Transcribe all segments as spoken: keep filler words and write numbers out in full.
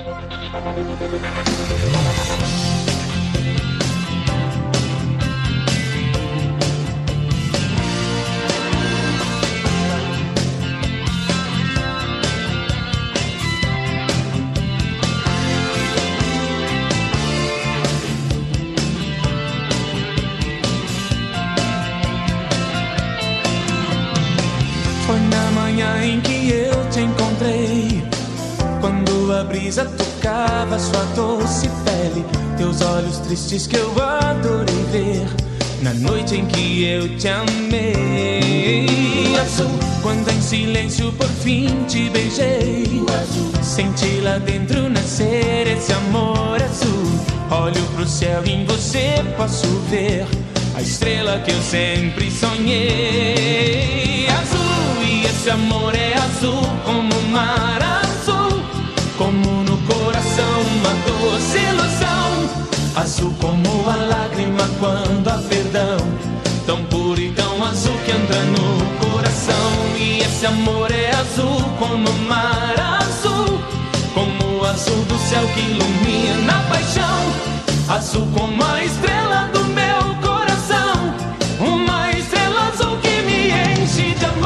Foi na manhã em que eu te encontrei, quando a brisa tocava sua doce pele, teus olhos tristes que eu adorei ver, na noite em que eu te amei. Azul, quando em silêncio por fim te beijei, senti lá dentro nascer esse amor azul. Olho pro céu e em você posso ver a estrela que eu sempre sonhei. Azul, e esse amor é azul como o mar azul, como no coração uma doce ilusão. Azul como a lágrima quando há perdão, tão puro e tão azul que entra no coração. E esse amor é azul como o mar azul, como o azul do céu que ilumina a paixão. Azul como a estrela do meu coração, uma estrela azul que me enche de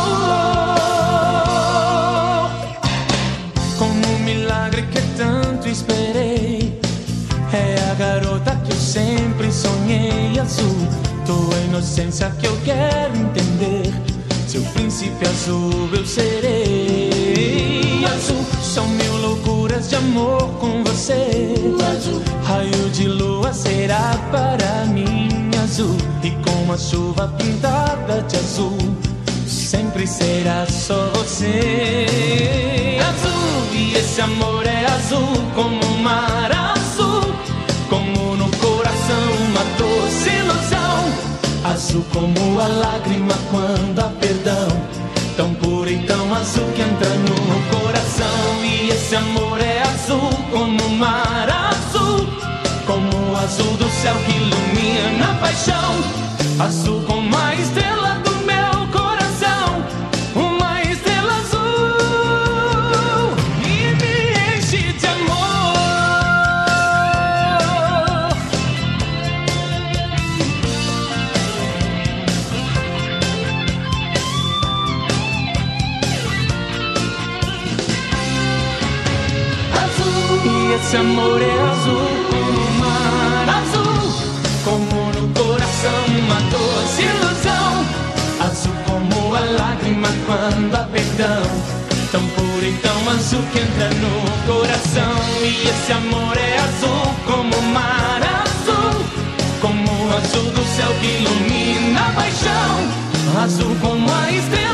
amor. Como um milagre que tanto esperei, é a garota que eu sempre sonhei. Azul, tua inocência que eu quero entender, seu príncipe azul eu serei. Azul, são mil loucuras de amor com você. Azul, raio de lua será para mim. Azul, e com a chuva pintada de azul, sempre será só você. Azul, e esse amor é azul como o mar azul, como no coração uma doce ilusão. Azul como a lágrima quando há perdão, tão pura e tão azul que entra no coração. E esse amor é azul como o mar azul, como o azul do céu que ilumina a paixão. Azul como a estrela do meu coração, uma estrela azul e me enche de amor. Azul, e esse amor é azul como o mar azul, como no coração uma doce ilusão. Azul como a lágrima quando há perdão, tão puro e tão azul que entra no coração. E esse amor é azul como o mar azul, como o azul do céu que ilumina a paixão. Azul como a estrela